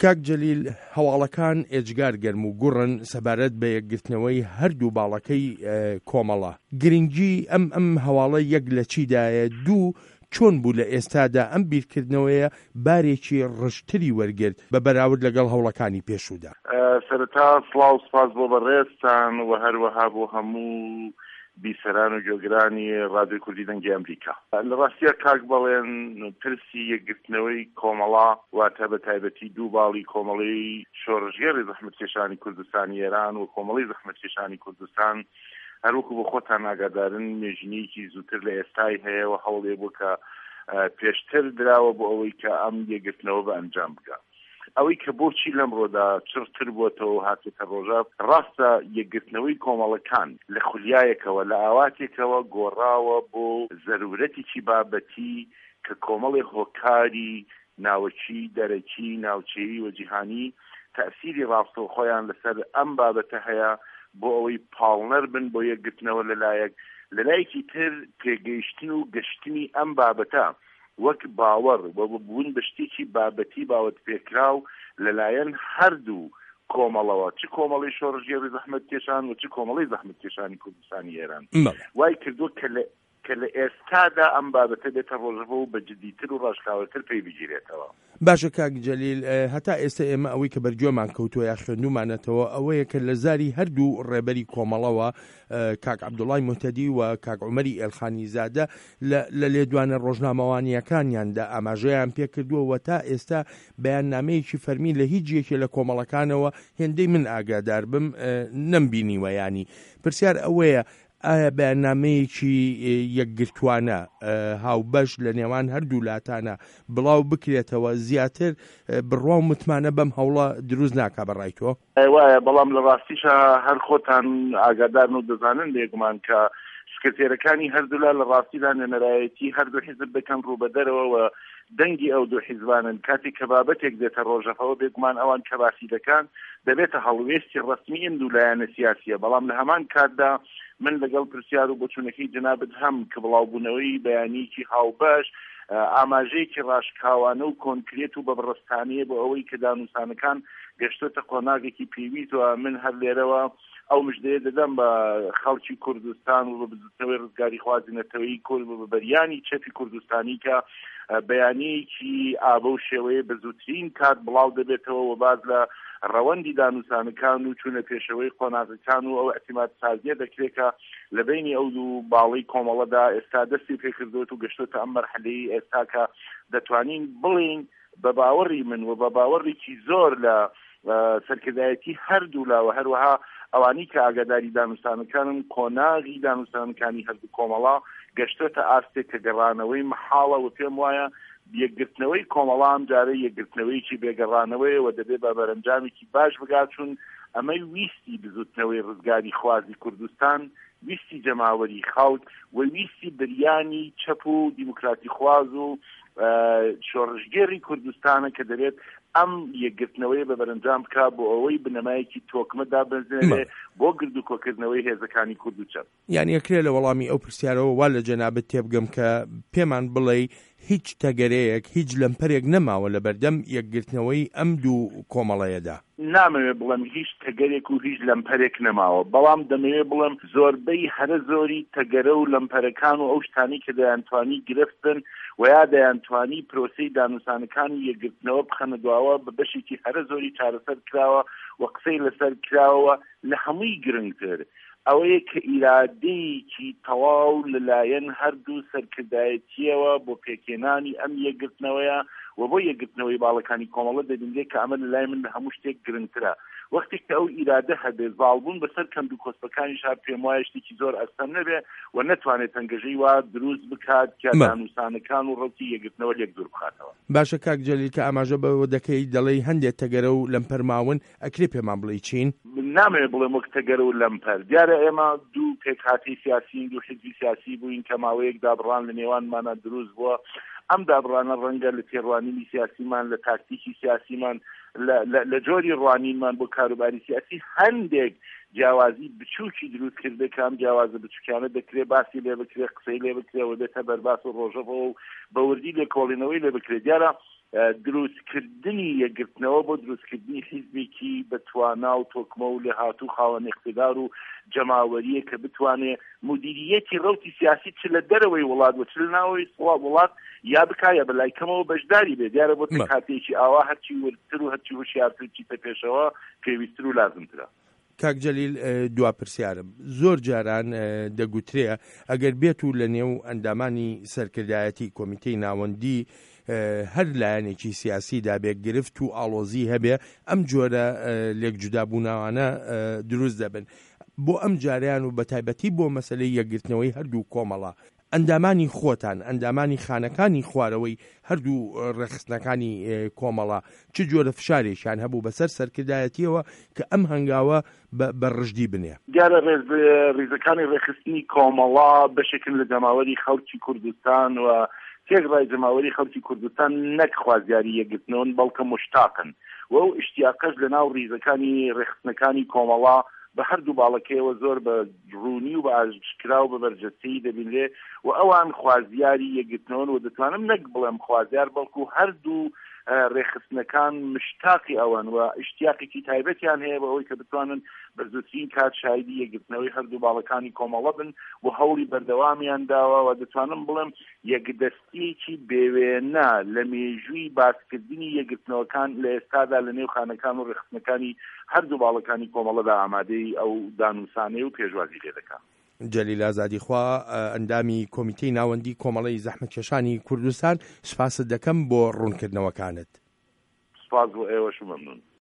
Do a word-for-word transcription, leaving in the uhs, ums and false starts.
کاک جەلیل، هەواڵەکان ئێجگار گەرم و گوڕن سەبارەت بە یەکگرتنەوەی هەردوو باڵەکەی کۆمەڵە. گرنگی ئەم ئەم هەواڵە یەک لە چیدایە؟ دوو، چۆن بوو لە ئێستادا ئەم بیرکردنەوەیە بارێکی ڕشتری وەرگرت بە بەراورد لەگەڵ هەوڵەکانی پێشوودا؟ سەرەتا سڵاو سپاس بۆ بەڕێستان و هەروەها بۆ هەموو بیسەران و گوێگرانی ڕادیۆی کوردی دەنگی ئەمریکا. لە ڕاستیە کاک بەڵێن پرسی یەکگرتنەوەی کۆمەڵا واتە بە تایبەتی دوو باڵی کۆمەڵی شۆڕژگەری زەحمەتکێشانی کوردستانی ئێران و کۆمەڵی زەحمەتکێشانی کوردستان هەروەکو بۆ خۆتان ئاگادارن مێژنەیەکی زووتر لە ئێستای هەیە و هەوڵێ بوو کە پێشتر دراوە بۆ ئەوەی کە ئەم یەکگرتنەوە بە ئەنجام بکات. ئەوەی کە بۆچی لەمڕۆدا چڕتر بووەتەوە هاتێتە ڕۆژە ڕاستە یەکگرتنەوەی کۆمەڵەکان لە خولیایەکەوە لە ئاواتێکەوە گۆڕاوە بۆ زەرورەتێکی بابەتی کە کۆمەڵی هۆکاری ناوەچی دەرەکی ناوچەیی و جیهانی تەئسیری ڕاستەوخۆیان لەسەر ئەم بابەتە هەیە بۆ ئەوەی پاڵنەر بن بۆ یەکگرتنەوە لەلایەک لەلایەکی تر پێگەیشتن و گەشتنی ئەم بابەتە وەک باوەڕ بۆ بوون بە شتێکی بابەتی باوەت پێکراو لەلایەن هەردوو کۆمەڵەوە، چ کۆمەڵی شۆڕژگەری زەحمەتکێشان و چ کۆمەڵی زەحمەتکێشانی کوردستانی ئێران وای کردووە کە لە ئێستادا ئەم بابەتە بێتە ڕۆژەوە و بە جدیتر و ڕاشکاوەتر پێی بگیرێتەوە. باشە کاک جەلیل، هەتا ئێستا ئێمە ئەوەی کە بەرگوێمان کەوتووە یا خوێندومانەتەوە ئەوەیە کە لە زاری هەردوو ڕێبەری کۆمەڵەوە کاک عەبدوڵای موتەدی و کاک عومەری ئێلخانی زادە لە لێدوانە ڕۆژنامەوانیەکانیاندا ئاماژەیان پێکردووە تا ئێستا بەیاننامەیەکی فەرمی لە هیچ یەکێ لە کۆمەڵەکانەوە هێندەی من ئاگادار بم نەمبینیوە. ینی پرسیار ئەوەیە ئایا بەیاننامەیەکی یەکگرتوانە هاوبەش لە نێوان هەردوو لاتانە بڵاو بکرێتەوە زیاتر بڕوا و متمانە بەم هەوڵە دروست ناکا بەڕای تۆ؟ وایە، بەڵام لە ڕاستیشە هەر خۆتان ئاگادارن و دەزانن بێگومان کە سکرتێرەکانی هەردوولا لە ڕاستیدا نوێنەرایەتی هەردوو حیزب بکەن ڕووبەدەرەوە دەنگی ئەو دوو حیزبانن کاتێک کە بابەتێک دێتە ڕۆژەفەوە بێگومان ئەوان کە باسی دەکەن دەبێتە هەڵوێستی ڕەسمی ئەم دوو لایەنە سیاسیە. بەڵام لە هەمان کاتدا من لەگەڵ پرسیار و بۆچوونەکەی جنابت هەم کە بڵاوبوونەوەی بەیانیکی هاوبەش ئاماژەیەکی ڕاشکاوانە و کۆنکرێت و بەبڕستانەیە بۆ ئەوەی کە دانووسانەکان گەشتۆتە قۆناغێکی پێویستەوە من هەر لێرەوە ئەو مژدەیە دەدەم بە خەڵکی کوردستان و بە بزوتنەوەی ڕزگاری خوازینەتەوەی کورد و بە بەریانی چەپی کوردستانی کە بەیانەیەکی ئابە و شێوەیە بە زووترین کات بڵاو دەبێتەوە و باز لە ڕەوەندی دانووسانەکان و چوونە پێشەوەی قۆناغەکان و ئەو ئەتیماد سازیە دەکرێت کە لە بینی ئەو دوو باڵی کۆمەڵەدا ئێستا دەستی پێکردوێت و گەشتۆتە ئەم مەرحەلەی ئێستا کە دەتوانین بڵین بە باوەڕی من و بە باوەڕێکی زۆر لە سەرکردایەتی هەردوو لاوە هەروەها ئەوانی کە ئاگاداری دانووسانەکانم کۆناغی دانووسانەکانی هەردوو کۆمەڵا گەشتۆتە ئاستێک کە گەڕانەوەی مەحاڵە و پێم وایە یەکگرتنەوەی کۆمەڵام جارە یەکگرتنەوەیکی بێگەڕانەوەیەوە دەبێت بە بەرەنجامێکی باش بگات چون ئەمەی ویستی بزوتنەوەی ڕزگاری خوازی کوردستان، ویستی جەماوەری خەڵک و ویستی بریانی چەپ و دیموکراتی خواز و شۆڕژگێری کوردستانە کە دەبێت ئەم یەکگرتنەوەی بە بەرەنجام بکات بۆ ئەوەی بنەمایەکی تۆکمەدا بنزێنێ بۆ گرد و کۆکردنەوەی هێزەکانی کورد و چەپ. یعنی ئەکرێ لە وەڵامی ئەو پرسیارەوە وا لە جەنابەت تێبگەم کە پێمان بڵێ هیچ تەگەرەیەک هیچ لەمپەرێک نەماوە لە بەردەم یەکگرتنەوەی ئەم دوو کۆمەڵەیەدا؟ نامەوێت بڵم هیچ تەگەرێک و هیچ لەمپەرێک نەماوە، بەڵام دەمەوێت بڵم زۆربەی هەرە زۆری تەگەرە و لەمپەرەکان و ئەو شتانی کە دەیانتوانی گرفت بن و یا دەیانتوانی پرۆسەی دانووسانەکانی یەکگرتنەوە بخەنە دواوە بە بەشێکی هەرە زۆری چارەسەر کراوە و قسەی لەسەر کراوە لە هەمووی گرنگتر ئەوەیە کە ئیرادەیەکی تەواو لەلایەن هەردوو سەرکردایەتیەوە بۆ پێکێنانی ئەم یەکگرتنەوەیە و بۆ یەکگرتنەوەی باڵەکانی کۆمەڵە دەبینێت کە ئەمە لەلای من لە هەموو شتێک گرنگترە. وەختی کە ئەو ئیرادە هەبێت باڵبوون بەسەر کەند و کۆسپەکانی شار پێم وایە شتێکی زۆر ئەستەم نەبێ و نەتوانێت تەنگەژەی وا دروست بکات کە دانووسانەکان و ڕەتی یەکگرتنەوە لێک دوور بخاتەوە. باشە کاک جەلیل، کە ئاماژە بەوە دەکەی دەڵێی هەندێک تەگەرە و لەمپەر ماون، ئەکرێ پێمان بڵێ چین؟ نامەوێت بڵێم وەک تەگەرە و لەمپەر. دیارە ئێمە دوو پێکهاتی سیاسیین دوو حیزبی سیاسی بووین کە ماوەیەک دابڕان لە نێوانمانە دروست بووە. ئەم دابڕانە ڕەنگە لە تێڕوانینی سیاسیمان لە تاکتیکی سیاسیمان لە جۆری ڕوانینمان بۆ کاروباری سیاسی هەندێک جیاوازی بچووکی دروست کرده کە ئەم جیاوازە بچووکیانە دەکرێت باسی لێ بکرێت قسەی لێ بکرێت و دێتە بەرباس و ڕۆژەوە و بەوردی لێکۆڵینەوەی لێ بکرێت. دیارە دروستکردنی یەکگرتنەوە بۆ دروستکردنی حیزبێکی بەتوانا و تۆکمە و لە هاتوو خاوەن اقتدار و جەماوەریە کە بتوانێت مدیریەتی ڕەوتی سیاسی چ لە دەرەوەی وڵات و چ لە ناوەی وڵات یا بکایە بەلایکەمەوە بەشداری بێت دیارە بۆ کاتێکی ئاوا هەرچی وەرتر و هەرچی وشیارتر چیتە پێشەوە پێویستتر و لازمترە. کاک جەلیل دوا پرسیارم زۆر جاران دەگوترێ ئەگەر بێت و لە نێو ئەندامانی سەرکردایەتی کۆمیتەی ناوەندی هەر لایەنێکی سیاسیدا بێ گرفت و ئاڵۆزی هەبێ ئەم جۆرە لێک جودابووناوانە دروست دەبن بۆ ئەم جاریان و بەتایبەتی بۆ مەسەلەی یەکگرتنەوەی هەردوو کۆمەڵە ئەندامانی خۆتان ئەندامانی خانەکانی خوارەوەی هەردوو ڕێخستنەکانی کۆمەڵە چ جۆرە فشارێکیان هەبوو بەسەر سەرکردایەتیەوە کە ئەم هەنگاوە بەڕژدی بنێ؟ دیارە ڕێزەکانی ڕێخستنی کۆمەڵا بەشێکن لە جەماوەری خەڵکی کوردستان و تێگڕای جەماوەری خەڵکی کوردستان نەک خوازیاری یەکگرتنەوەن بەڵکە مشتاقن و ئەو ئیشتیاقەش لە ناو ڕێزەکانی ڕێخستنەکانی کۆمەڵا بە هەردوو باڵەکەیەوە زۆر بە ڕوونی و بە ئاشکرا و بە بەرجەستەیی دەبینرێ و ئەوان خوازیاری یەکگرتنەوەن و دەتوانم نەک بڵێم خوازیار بەڵکو هەردوو ڕێخستنەکان مشتاقی ئەوان و اشتیاقێکی تایبەتیان هەیە بە ئەوەی کە بتوانن بەرزوترین کات شایدی یەکگرتنەوەی هەردوو باڵەکانی کۆمەڵە بن و هەوڵی بەردەوامیان داوە و دەتوانم بڵێم یەکدەستیەکی بێوێنە لە مێژووی باسکردنی یەکگرتنەوەکان لە ئێستادا لە نێو خانەکان و ڕێخستنەکانی هەردوو باڵەکانی کۆمەڵەدا ئامادەی ئەو دانووسانەی و پێشوازی لێ دەکات. جەلیل ئازادیخوا ئەندامی کۆمیتەی ناوەندی کۆمەڵەی زەحمەتکێشانی کوردستان سوپاست دەکەم بۆ ڕوونکردنەوەکانت. سپاس بۆ ئێوەش مەمنون.